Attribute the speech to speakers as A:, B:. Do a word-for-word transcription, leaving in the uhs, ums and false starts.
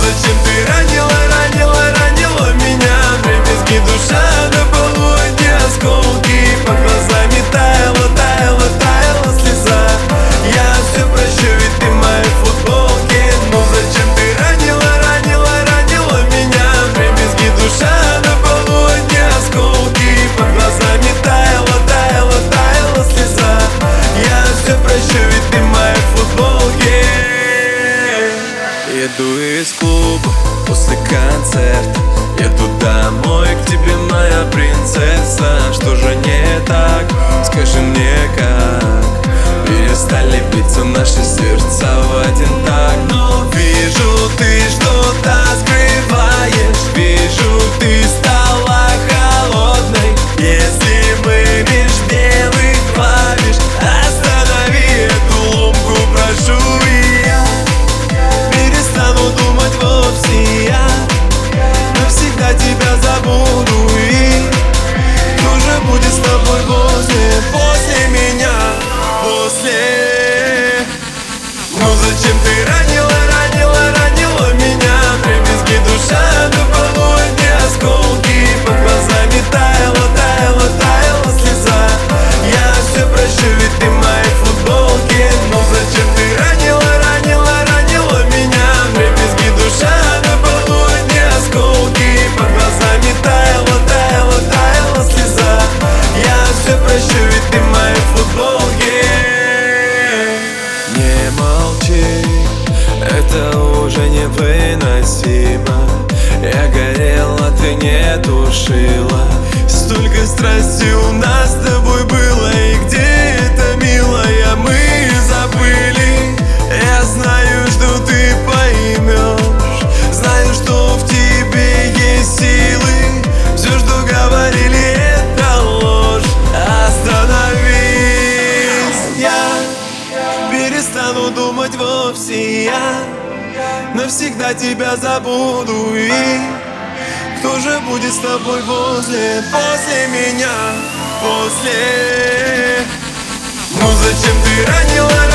A: зачем ты ранила, ранила, ранила меня? Вдребезги душа на полу, одни осколки. Под глазами таяла, таяла, таяла слеза. Я все прощу, ведь ты в моей футболке. Ну зачем ты ранила, ранила, ранила меня? Вдребезги душа на полу, одни осколки. Под глазами таяла, таяла, таяла слеза. Я все прощу, ведь ты в моей футболке. Еду из клуба после концерта, еду домой к тебе, моя принцесса. Что же не так? Скажи мне как. Перестали биться наши сердца в один так. Но вижу, ты что-то скрываешь. Вижу, ты стала холодной. Если мы меж белых клавиш, останови эту ломку, прошу. И я перестану думать вовсе, я навсегда тебя забуду. И кто же будет с тобой после, после меня, после? Ну зачем ты ранила, ранила, ранила меня? Вдребезги душа на полу, одни осколки. Под глазами таяла, таяла, таяла слеза. Я все прощу, ведь ты в моей футболке. Ну зачем ты ранила, ранила, ранила меня? Вдребезги душа на полу, одни осколки. Под глазами таяла, таяла, таяла слеза. Я все прощу, ведь ты в моей футболке. Не молчи, это уже невыносимо. Я горела, ты не тушила. Столько страсти у нас с тобой было. И где это, милая, мы забыли. Я знаю, что ты поймешь. Знаю, что в тебе есть силы. Все, что говорили, это ложь. Остановись, я перестану думать вовсе, я навсегда тебя забуду. И кто же будет с тобой после, после меня, после? Ну зачем ты ранила,